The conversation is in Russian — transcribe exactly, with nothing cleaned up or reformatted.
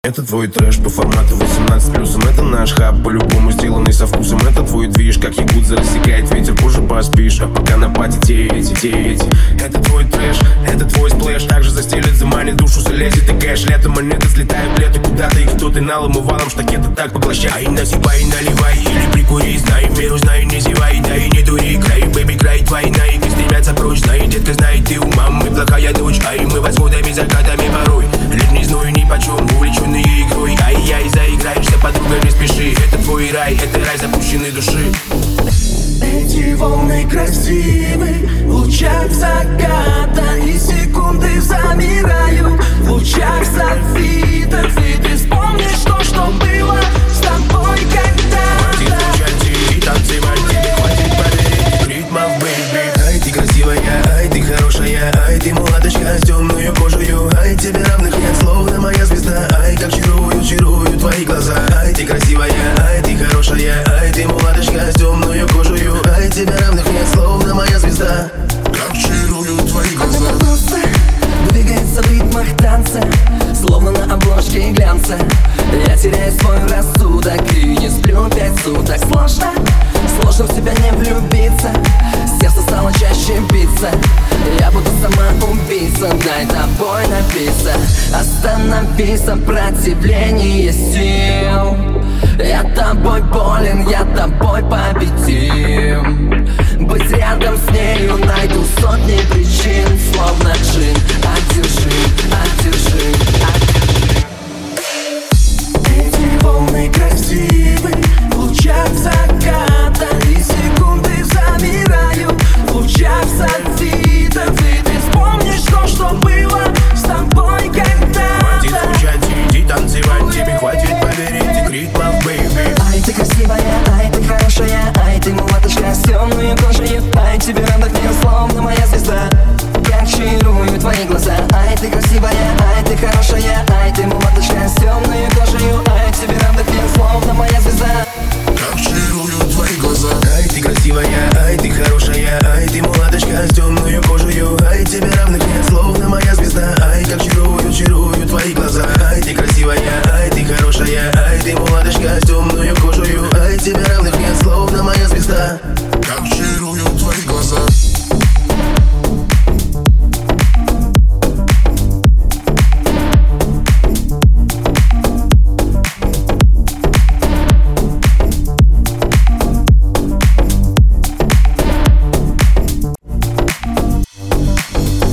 Это твой трэш по формату восемнадцать плюсом. Это наш хаб, по-любому сделанный со вкусом. Это твой движ, как якудза рассекает ветер. Позже поспишь, а пока на пати те эти, те эти. Это твой трэш, это твой сплэш. Также застелит, заманит душу, залезет и кэш. Лето монеты слетают, лето куда-то их кто-то налом и валом штакета так поглощай. Насыпай, наливай или прикури. Знай меру, знай, не зевай, да и не дури. Край, бэби, край, твои наики стремятся прочь. Знай, детка, знай, ты у мамы плохая дочь. Ай, мы восходами, закатами порой. Лет не знаю ни почем, увлеченные игрой. Ай-яй, заиграешься, подруга, не спеши. Это твой рай, это рай запущенной души. Эти волны красивы в лучах заката, и секунды замирают в лучах софитов. И ты вспомнишь то, что было с тобой когда-то. Хватит включать и танцевать, тебе хватит поверить ритмов, бэйби. Ай, ты красивая, ай, ты хорошая, ай, ты мулаточка с темную кожею. Ай, тебе равных нет, словно моя звезда. Ай, как чарую, чарую твои глаза. Ай, ты красивая, ай, ты хорошая, ай, ты мулаточка с темную кожею. Ай, тебе равных нет, словно моя звезда. Как чарую твои глаза. Она просто двигается в ритмах танца, словно на обложке глянца. Я теряю свой рассудок и не сплю пять суток. Сложно, сложно в себя не влюбиться. Сердце стало чаще биться. Я буду самоубийца, дай тобой напиться. Остановись, сопротивление сил. Я тобой болен, я тобой победим. Быть рядом с нею найду сотни причин. Словно джин, одержим, одержим, одержим.